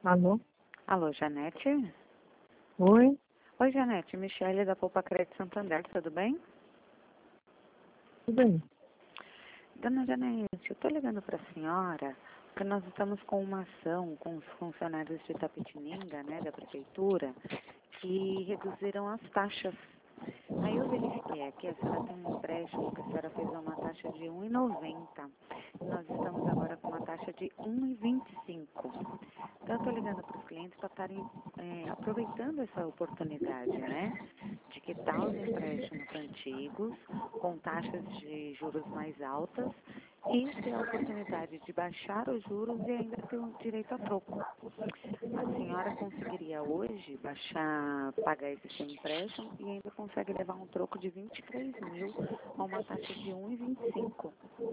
Alô? Alô, Janete? Oi? Oi, Janete. Michele da Poupa Crédito Santander, tudo bem? Tudo bem? Dona Janete, eu estou ligando para a senhora porque nós estamos com uma ação com os funcionários de Itapetininga, né, da prefeitura, que reduziram as taxas. Aí eu verifiquei aqui, a senhora tem um empréstimo que a senhora fez a uma taxa de R$ 1,90. Nós estamos agora com uma taxa de R$ 1,25. Então, eu estou ligando para os clientes para estarem aproveitando essa oportunidade, né? De quitar os empréstimos antigos com taxas de juros mais altas e ter a oportunidade de baixar os juros e ainda ter o direito a troco. A senhora conseguiria hoje pagar esse seu empréstimo e ainda consegue levar um troco de 23 mil a uma taxa de 1,25.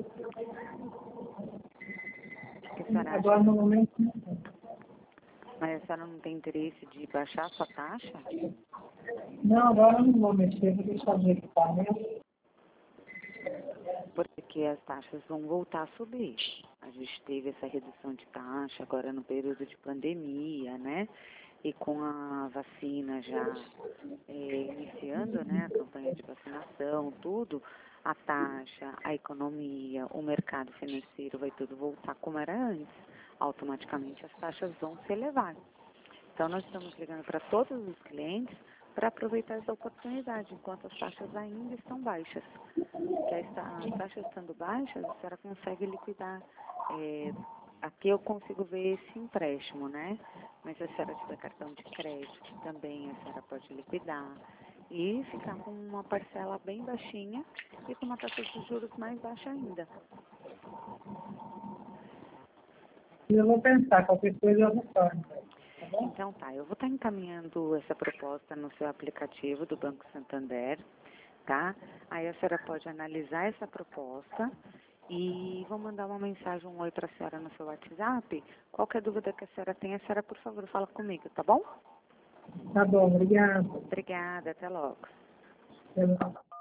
O que a senhora acha? Agora no momento não tem. Mas a senhora não tem interesse de baixar a sua taxa? Não, agora eu não vou mexer, vou deixar do jeito que tá mesmo. Porque as taxas vão voltar a subir. A gente teve essa redução de taxa agora no período de pandemia, né? E com a vacina já iniciando, né, a campanha de vacinação, tudo, a taxa, a economia, o mercado financeiro vai tudo voltar como era antes. Automaticamente as taxas vão se elevar. Então, nós estamos ligando para todos os clientes para aproveitar essa oportunidade, enquanto as taxas ainda estão baixas. Que as taxas estando baixas, a senhora consegue liquidar. Aqui eu consigo ver esse empréstimo, né? Mas se a senhora tiver cartão de crédito, também a senhora pode liquidar. E ficar com uma parcela bem baixinha e com uma taxa de juros mais baixa ainda. E eu vou pensar, qualquer coisa eu retorno. Tá bom? Então tá, eu vou estar encaminhando essa proposta no seu aplicativo do Banco Santander, tá? Aí a senhora pode analisar essa proposta e vou mandar uma mensagem, um oi para a senhora no seu WhatsApp. Qualquer dúvida que a senhora, por favor, fala comigo, tá bom? Tá bom, obrigada. Obrigada, até logo. Até logo.